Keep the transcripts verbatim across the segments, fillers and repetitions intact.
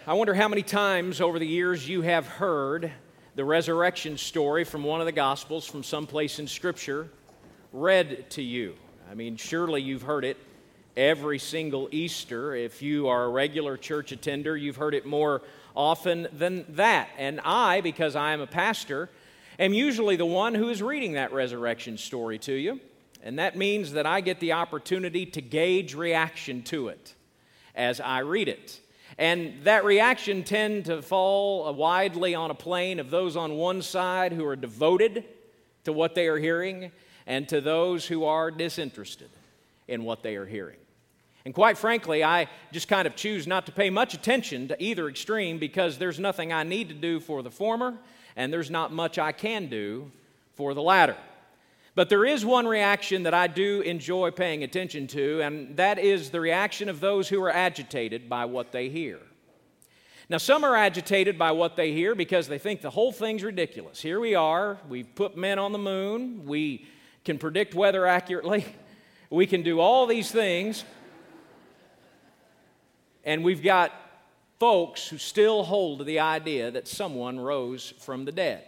I wonder how many times over the years you have heard the resurrection story from one of the Gospels from someplace in Scripture read to you. I mean, surely you've heard it every single Easter. If you are a regular church attender, you've heard it more often than that. And I, because I am a pastor, am usually the one who is reading that resurrection story to you. And that means that I get the opportunity to gauge reaction to it as I read it. And that reaction tend to fall widely on a plane of those on one side who are devoted to what they are hearing and to those who are disinterested in what they are hearing. And quite frankly, I just kind of choose not to pay much attention to either extreme because there's nothing I need to do for the former and there's not much I can do for the latter. But there is one reaction that I do enjoy paying attention to, and that is the reaction of those who are agitated by what they hear. Now, some are agitated by what they hear because they think the whole thing's ridiculous. Here we are, we've put men on the moon, we can predict weather accurately, we can do all these things, and we've got folks who still hold to the idea that someone rose from the dead.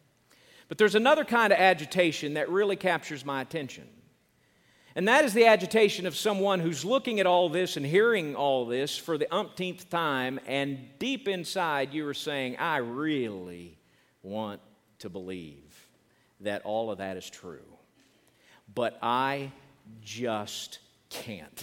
But there's another kind of agitation that really captures my attention. And that is the agitation of someone who's looking at all this and hearing all this for the umpteenth time, and deep inside you are saying, I really want to believe that all of that is true. But I just can't.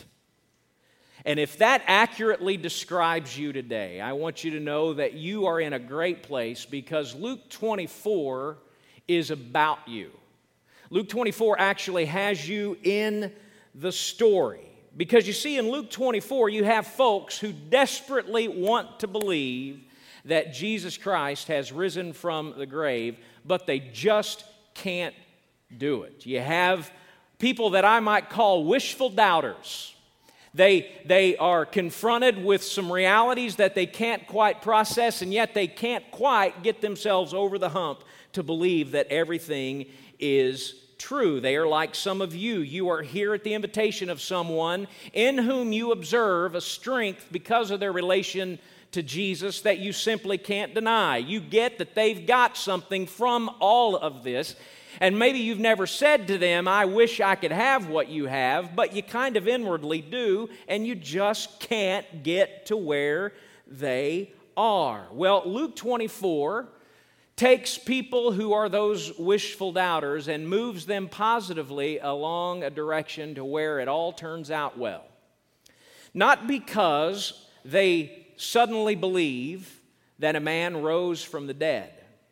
And if that accurately describes you today, I want you to know that you are in a great place because Luke twenty-four is about you. Luke twenty-four actually has you in the story. Because you see, in Luke twenty-four, you have folks who desperately want to believe that Jesus Christ has risen from the grave, but they just can't do it. You have people that I might call wishful doubters. They, they are confronted with some realities that they can't quite process, and yet they can't quite get themselves over the hump to believe that everything is true. They are like some of you. You are here at the invitation of someone in whom you observe a strength because of their relation to Jesus that you simply can't deny. You get that they've got something from all of this, and maybe you've never said to them, I wish I could have what you have, but you kind of inwardly do, and you just can't get to where they are. Well, Luke twenty-four takes people who are those wishful doubters and moves them positively along a direction to where it all turns out well. Not because they suddenly believe that a man rose from the dead,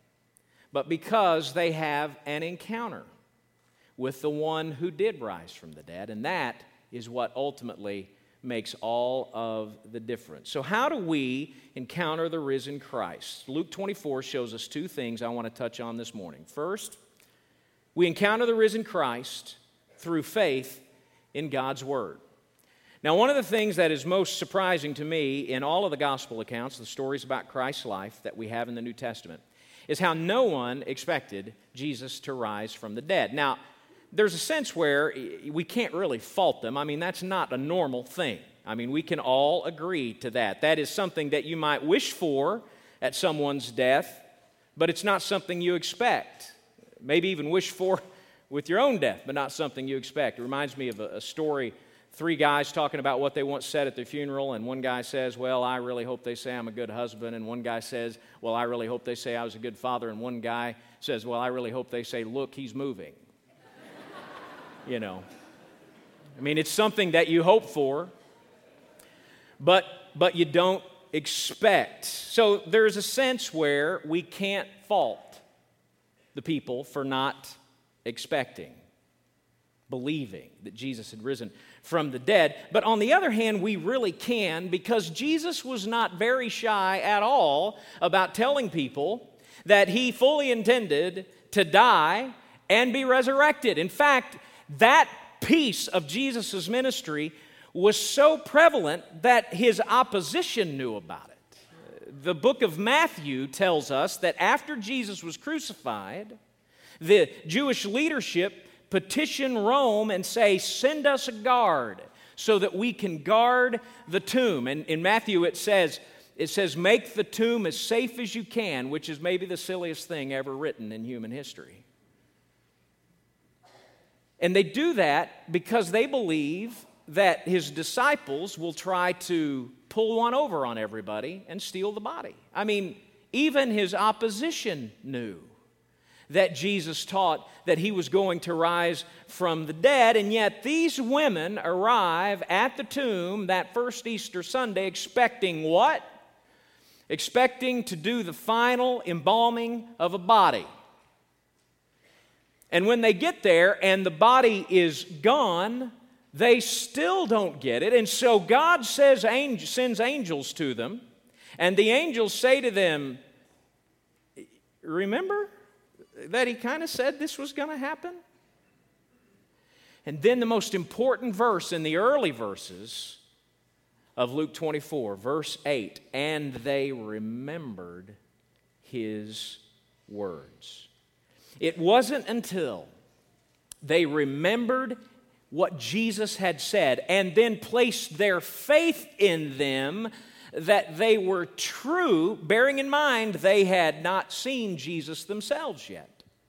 but because they have an encounter with the one who did rise from the dead, and that is what ultimately makes all of the difference. So how do we encounter the risen Christ? Luke twenty-four shows us two things I want to touch on this morning. First, we encounter the risen Christ through faith in God's Word. Now, one of the things that is most surprising to me in all of the gospel accounts, the stories about Christ's life that we have in the New Testament, is how no one expected Jesus to rise from the dead. Now, there's a sense where we can't really fault them. I mean, that's not a normal thing. I mean, we can all agree to that. That is something that you might wish for at someone's death, but it's not something you expect. Maybe even wish for with your own death, but not something you expect. It reminds me of a, a story, three guys talking about what they once said at their funeral, and one guy says, well, I really hope they say I'm a good husband, and one guy says, well, I really hope they say I was a good father, and one guy says, well, I really hope they say, look, he's moving. You know, I mean, it's something that you hope for, but but you don't expect. So there's a sense where we can't fault the people for not expecting, believing that Jesus had risen from the dead. But on the other hand, we really can, because Jesus was not very shy at all about telling people that he fully intended to die and be resurrected. In fact, that piece of Jesus' ministry was so prevalent that his opposition knew about it. The book of Matthew tells us that after Jesus was crucified, the Jewish leadership petitioned Rome and say, send us a guard so that we can guard the tomb. And in Matthew it says, it says, make the tomb as safe as you can, which is maybe the silliest thing ever written in human history. And they do that because they believe that his disciples will try to pull one over on everybody and steal the body. I mean, even his opposition knew that Jesus taught that he was going to rise from the dead, and yet these women arrive at the tomb that first Easter Sunday expecting what? Expecting to do the final embalming of a body. And when they get there and the body is gone, they still don't get it. And so God says, sends angels to them, and the angels say to them, remember that he kind of said this was going to happen? And then the most important verse in the early verses of Luke twenty-four, verse eight, and they remembered his words. It wasn't until they remembered what Jesus had said and then placed their faith in them that they were true, bearing in mind they had not seen Jesus themselves yet.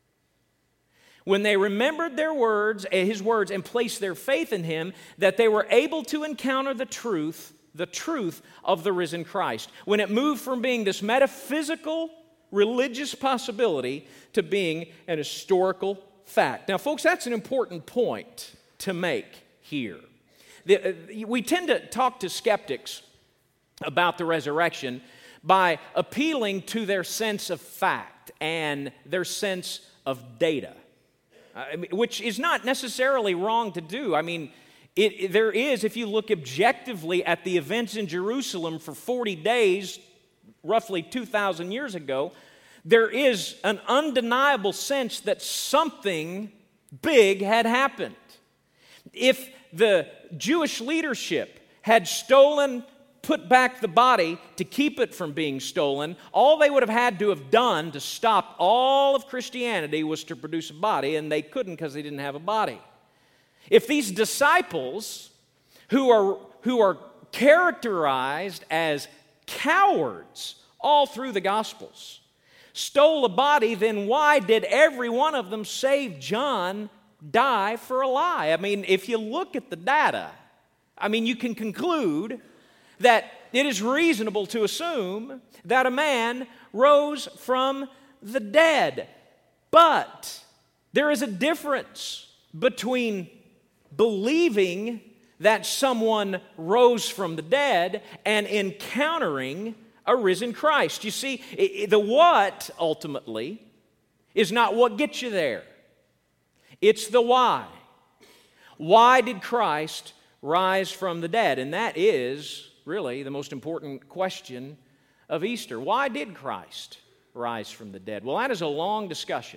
When they remembered their words, his words, and placed their faith in him, that they were able to encounter the truth, the truth of the risen Christ. When it moved from being this metaphysical, religious possibility to being an historical fact. Now, folks, that's an important point to make here. The, we tend to talk to skeptics about the resurrection by appealing to their sense of fact and their sense of data, uh, which is not necessarily wrong to do. I mean, it, it, there is, if you look objectively at the events in Jerusalem for forty days, roughly two thousand years ago, there is an undeniable sense that something big had happened. If the Jewish leadership had stolen, put back the body to keep it from being stolen, all they would have had to have done to stop all of Christianity was to produce a body, and they couldn't because they didn't have a body. If these disciples, who are, who are characterized as cowards all through the Gospels, stole a body, then why did every one of them, save John, die for a lie? I mean, if you look at the data, I mean, you can conclude that it is reasonable to assume that a man rose from the dead. But there is a difference between believing that someone rose from the dead and encountering a risen Christ. You see, the what ultimately is not what gets you there. It's the why. Why did Christ rise from the dead? And that is really the most important question of Easter. Why did Christ rise from the dead? Well, that is a long discussion.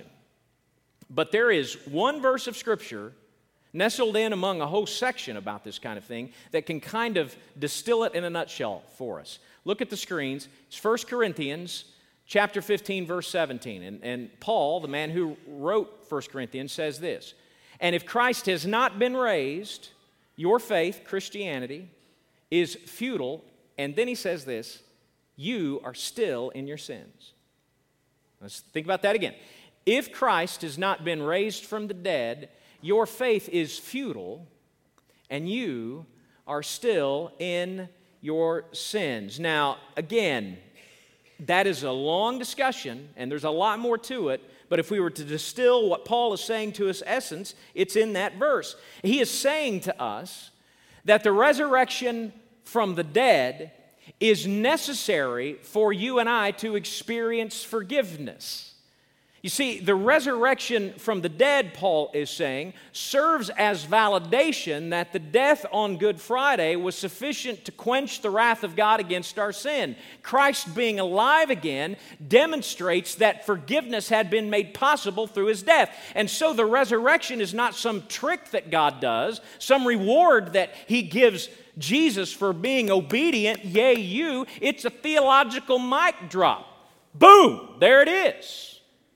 But there is one verse of Scripture nestled in among a whole section about this kind of thing that can kind of distill it in a nutshell for us. Look at the screens. It's First Corinthians chapter fifteen, verse seventeen. And, and Paul, the man who wrote First Corinthians, says this: and if Christ has not been raised, your faith, Christianity, is futile. And then he says this: you are still in your sins. Let's think about that again. If Christ has not been raised from the dead, your faith is futile, and you are still in your sins. Now, again, that is a long discussion, and there's a lot more to it, but if we were to distill what Paul is saying to us, essence, it's in that verse. He is saying to us that the resurrection from the dead is necessary for you and I to experience forgiveness. You see, the resurrection from the dead, Paul is saying, serves as validation that the death on Good Friday was sufficient to quench the wrath of God against our sin. Christ being alive again demonstrates that forgiveness had been made possible through his death. And so the resurrection is not some trick that God does, some reward that he gives Jesus for being obedient, yea, you. It's a theological mic drop. Boom, there it is.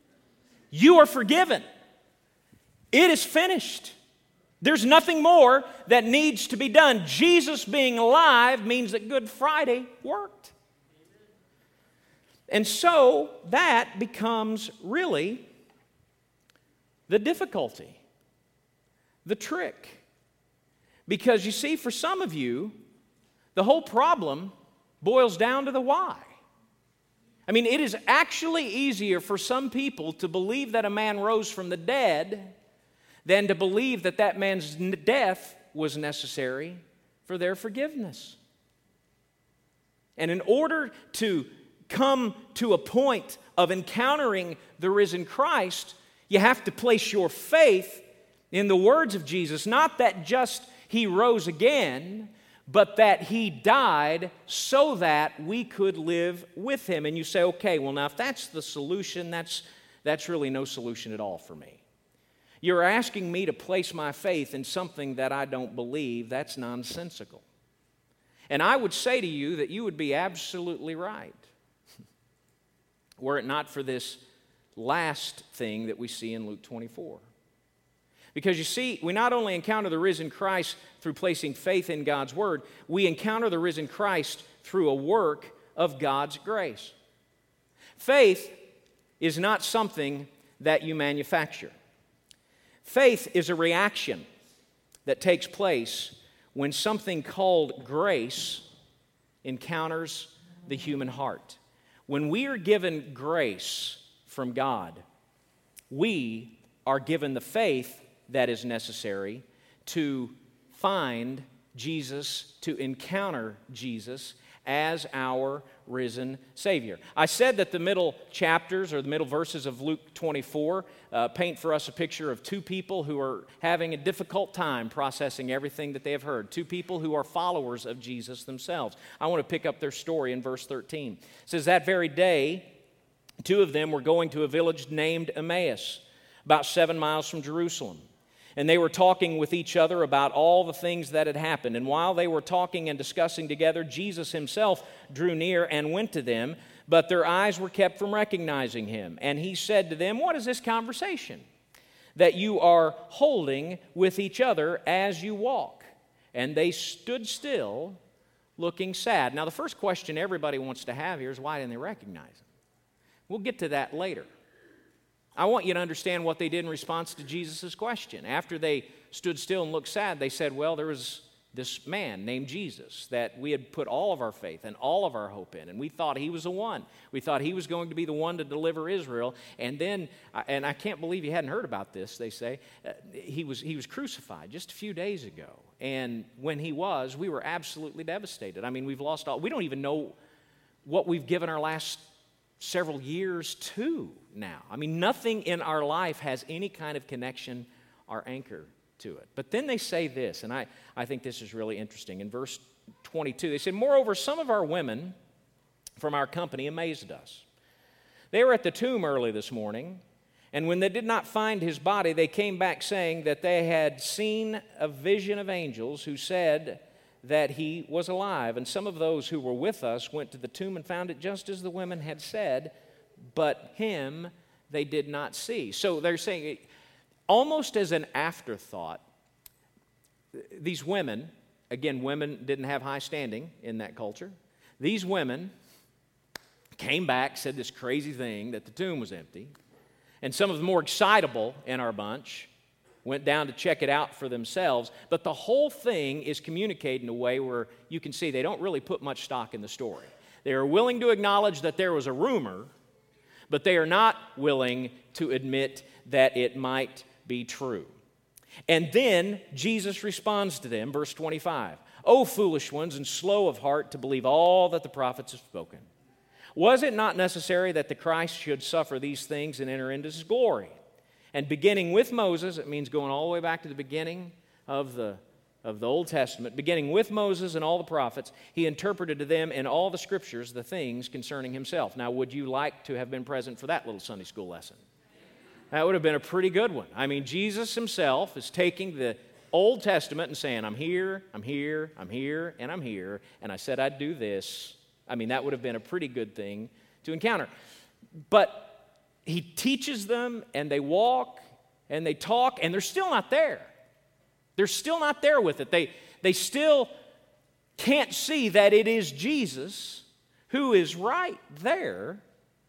You are forgiven. It is finished. There's nothing more that needs to be done. Jesus being alive means that Good Friday worked. And so that becomes really the difficulty, the trick. Because you see, for some of you, the whole problem boils down to the why. I mean, it is actually easier for some people to believe that a man rose from the dead than to believe that that man's death was necessary for their forgiveness. And in order to come to a point of encountering the risen Christ, you have to place your faith in the words of Jesus, not that just He rose again, but that He died so that we could live with Him. And you say, okay, well now if that's the solution, that's, that's really no solution at all for me. You're asking me to place my faith in something that I don't believe. That's nonsensical. And I would say to you that you would be absolutely right, were it not for this last thing that we see in Luke twenty-four. Because you see, we not only encounter the risen Christ through placing faith in God's Word, we encounter the risen Christ through a work of God's grace. Faith is not something that you manufacture. Faith is a reaction that takes place when something called grace encounters the human heart. When we are given grace from God, we are given the faith that is necessary to find Jesus, to encounter Jesus as our risen Savior. I said that the middle chapters or the middle verses of Luke twenty-four uh, paint for us a picture of two people who are having a difficult time processing everything that they have heard. Two people who are followers of Jesus themselves. I want to pick up their story in verse thirteen. It says, that very day, two of them were going to a village named Emmaus, about seven miles from Jerusalem. And they were talking with each other about all the things that had happened. And while they were talking and discussing together, Jesus Himself drew near and went to them, but their eyes were kept from recognizing Him. And He said to them, what is this conversation that you are holding with each other as you walk? And they stood still, looking sad. Now, the first question everybody wants to have here is, why didn't they recognize Him? We'll get to that later. I want you to understand what they did in response to Jesus' question. After they stood still and looked sad, they said, well, there was this man named Jesus that we had put all of our faith and all of our hope in, and we thought He was the one. We thought He was going to be the one to deliver Israel, and then, and I can't believe you hadn't heard about this, they say, uh, he was, he was crucified just a few days ago, and when He was, we were absolutely devastated. I mean, we've lost all, we don't even know what we've given our last several years to now. I mean, nothing in our life has any kind of connection or anchor to it. But then they say this, and I, I think this is really interesting. In verse twenty-two, they said, moreover, some of our women from our company amazed us. They were at the tomb early this morning, and when they did not find His body, they came back saying that they had seen a vision of angels who said that He was alive. And some of those who were with us went to the tomb and found it just as the women had said, but Him they did not see. So they're saying, almost as an afterthought, these women, again, women didn't have high standing in that culture. These women came back, said this crazy thing that the tomb was empty. And some of the more excitable in our bunch went down to check it out for themselves. But the whole thing is communicated in a way where you can see they don't really put much stock in the story. They are willing to acknowledge that there was a rumor, but they are not willing to admit that it might be true. And then Jesus responds to them, verse twenty-five. O foolish ones and slow of heart to believe all that the prophets have spoken. Was it not necessary that the Christ should suffer these things and enter into His glory? And beginning with Moses, it means going all the way back to the beginning of the, of the Old Testament, beginning with Moses and all the prophets, He interpreted to them in all the Scriptures the things concerning Himself. Now, would you like to have been present for that little Sunday school lesson? That would have been a pretty good one. I mean, Jesus Himself is taking the Old Testament and saying, I'm here, I'm here, I'm here, and I'm here, and I said I'd do this. I mean, that would have been a pretty good thing to encounter. But He teaches them, and they walk, and they talk, and they're still not there. They're still not there with it. They, they still can't see that it is Jesus who is right there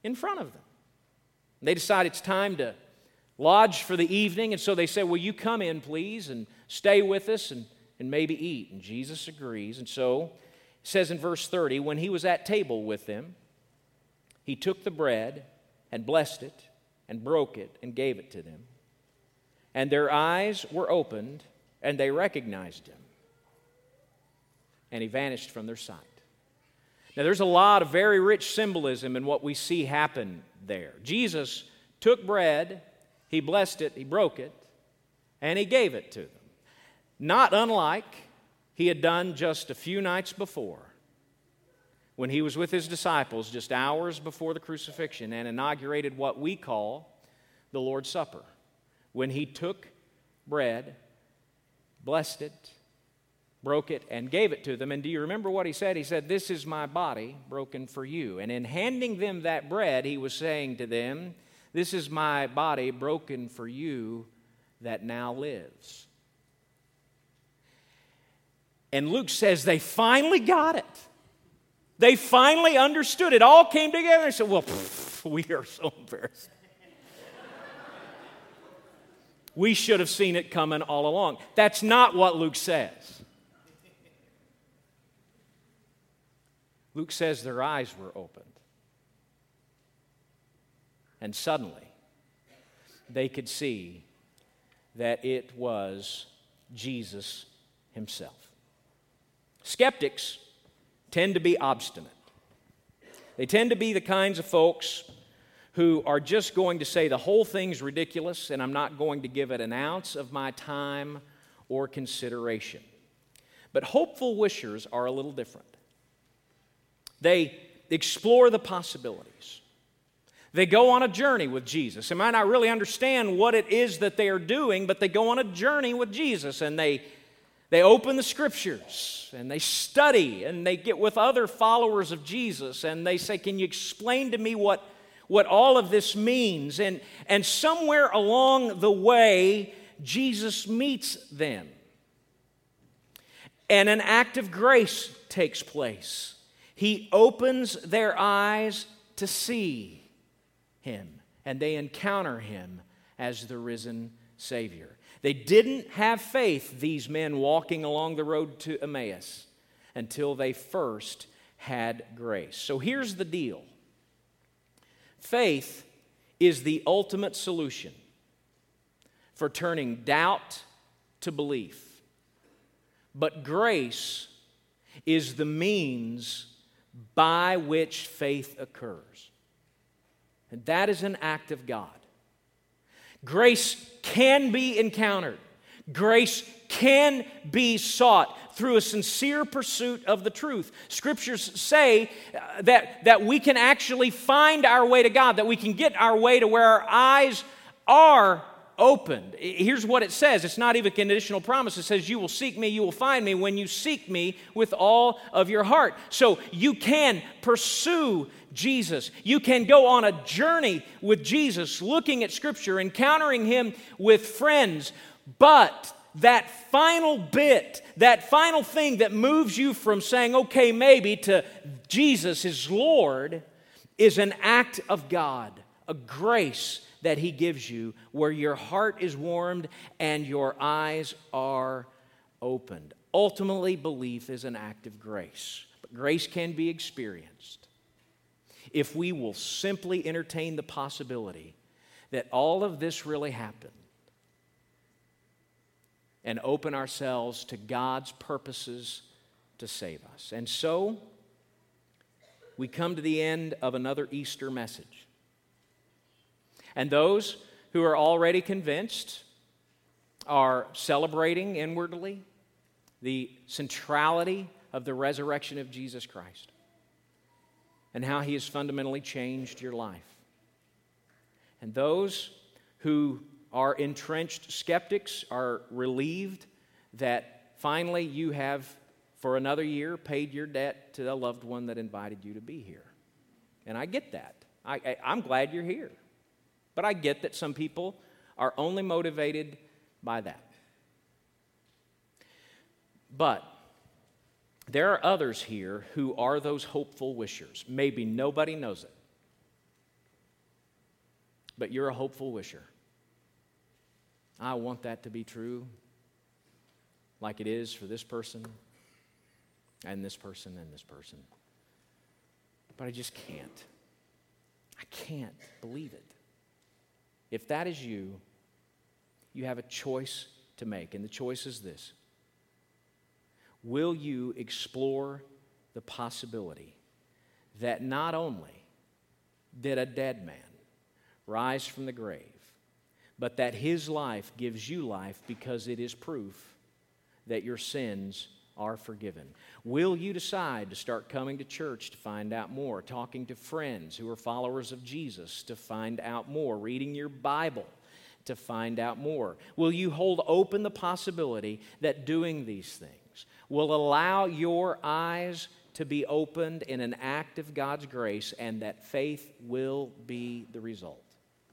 in front of them. They decide it's time to lodge for the evening, and so they say, will you come in, please, and stay with us and, and maybe eat? And Jesus agrees. And so, it says in verse thirty, when he was at table with them, he took the bread and blessed it and broke it and gave it to them. And their eyes were opened, and they recognized him. And he vanished from their sight. Now, there's a lot of very rich symbolism in what we see happen there. Jesus took bread, he blessed it, he broke it, and he gave it to them. Not unlike he had done just a few nights before when he was with his disciples just hours before the crucifixion and inaugurated what we call the Lord's Supper, when he took bread, blessed it, broke it, and gave it to them. And do you remember what he said? He said, this is my body broken for you. And in handing them that bread, he was saying to them, this is my body broken for you that now lives. And Luke says they finally got it. They finally understood. It all came together and said, well, pff, we are so embarrassed. We should have seen it coming all along. That's not what Luke says. Luke says their eyes were opened. And suddenly, they could see that it was Jesus himself. Skeptics tend to be obstinate. They tend to be the kinds of folks who are just going to say the whole thing's ridiculous and I'm not going to give it an ounce of my time or consideration. But hopeful wishers are a little different. They explore the possibilities. They go on a journey with Jesus. They might not really understand what it is that they are doing, but they go on a journey with Jesus and they They open the Scriptures, and they study, and they get with other followers of Jesus, and they say, can you explain to me what, what all of this means? And, and somewhere along the way, Jesus meets them. And an act of grace takes place. He opens their eyes to see him, and they encounter him as the risen Savior. They didn't have faith, these men walking along the road to Emmaus, until they first had grace. So here's the deal. Faith is the ultimate solution for turning doubt to belief. But grace is the means by which faith occurs. And that is an act of God. Grace can be encountered. Grace can be sought through a sincere pursuit of the truth. Scriptures say uh, that, that we can actually find our way to God, that we can get our way to where our eyes are opened. Here's what it says. It's not even a conditional promise. It says, you will seek me, you will find me when you seek me with all of your heart. So you can pursue Jesus. You can go on a journey with Jesus, looking at Scripture, encountering him with friends. But that final bit, that final thing that moves you from saying, okay, maybe, to Jesus is Lord, is an act of God, a grace that he gives you where your heart is warmed and your eyes are opened. Ultimately, belief is an act of grace. But grace can be experienced if we will simply entertain the possibility that all of this really happened and open ourselves to God's purposes to save us. And so, we come to the end of another Easter message. And those who are already convinced are celebrating inwardly the centrality of the resurrection of Jesus Christ and how he has fundamentally changed your life. And those who are entrenched skeptics are relieved that finally you have, for another year, paid your debt to the loved one that invited you to be here. And I get that. I, I, I'm glad you're here. But I get that some people are only motivated by that. But there are others here who are those hopeful wishers. Maybe nobody knows it. but you're a hopeful wisher. I want that to be true, like it is for this person, and this person, and this person. But I just can't. I can't believe it. If that is you, you have a choice to make, and the choice is this. Will you explore the possibility that not only did a dead man rise from the grave, but that his life gives you life because it is proof that your sins are forgiven? Will you decide to start coming to church to find out more, talking to friends who are followers of Jesus to find out more, reading your Bible to find out more? Will you hold open the possibility that doing these things will allow your eyes to be opened in an act of God's grace, and that faith will be the result?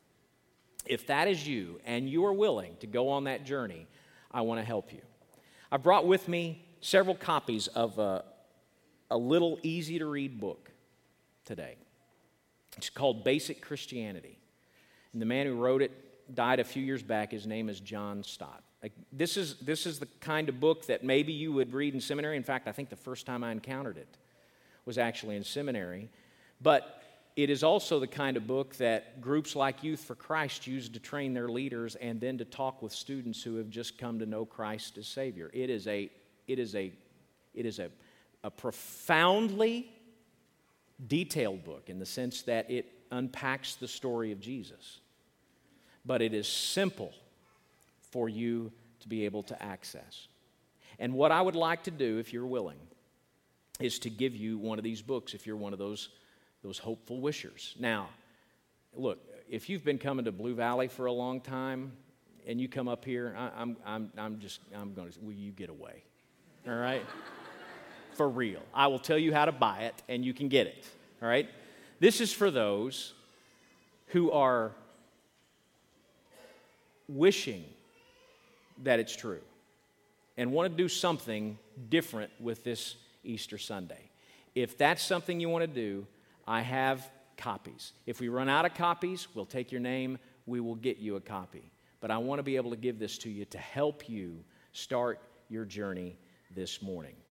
If that is you and you are willing to go on that journey, I want to help you. I brought with me several copies of a, a little easy-to-read book today. It's called Basic Christianity. And the man who wrote it died a few years back. His name is John Stott. Like, this is, this is the kind of book that maybe you would read in seminary. In fact, I think the first time I encountered it was actually in seminary. But it is also the kind of book that groups like Youth for Christ use to train their leaders and then to talk with students who have just come to know Christ as Savior. It is a, it is a, it is a, a profoundly detailed book in the sense that it unpacks the story of Jesus. But it is simple for you to be able to access. And what I would like to do, if you're willing, is to give you one of these books if you're one of those, those hopeful wishers. Now, look, if you've been coming to Blue Valley for a long time and you come up here, I, I'm, I'm, I'm just, I'm going to, will you get away? All right? For real. I will tell you how to buy it and you can get it. All right? This is for those who are wishing that it's true and want to do something different with this Easter Sunday. If that's something you want to do, I have copies. If we run out of copies, we'll take your name, we will get you a copy. But I want to be able to give this to you to help you start your journey this morning.